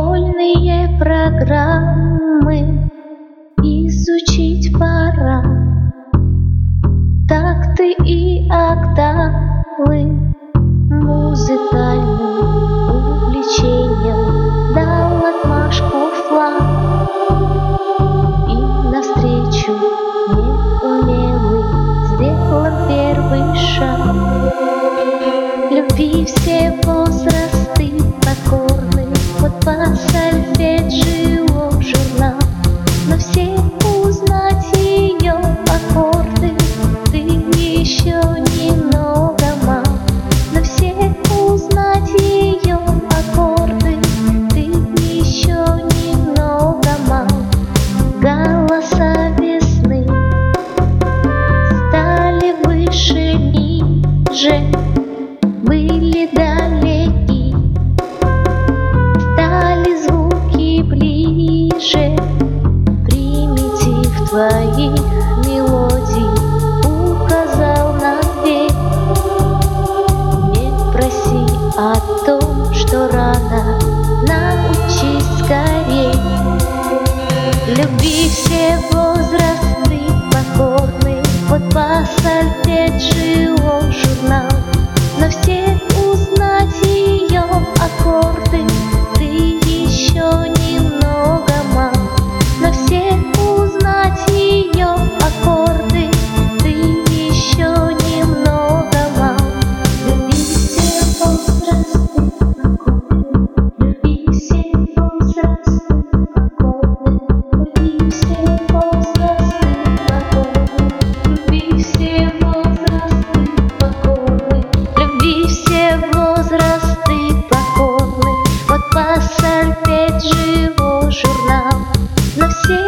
школьные программы изучить пора, такты и октавы музыкальным увлечением дал отмашку флаг, и навстречу неумелый сделан первый шаг. Любви все возрасты покорны, вот по сольфеджио журнал, но все узнать ее аккорды, ты еще немного мал. Но все узнать ее аккорды, ты еще немного мал. Голоса весны стали выше, ниже, были далеки, стали звуки ближе. Примитив твоих мелодий указал на дверь. Не проси о том, что рано, научись скорей. Любви все возрасты покорны, вот по сольфеджио журнал, но все узнать ее аккорды, ты еще немного мал. Но все узнать ее аккорды, ты еще немного мал. Люби все возрасты покорны, люби все возрасты покорны, люби все возрасты покорны, люби все возрасты покорны, люби все возрасты покорны, вот по сольфеджио журнал, но все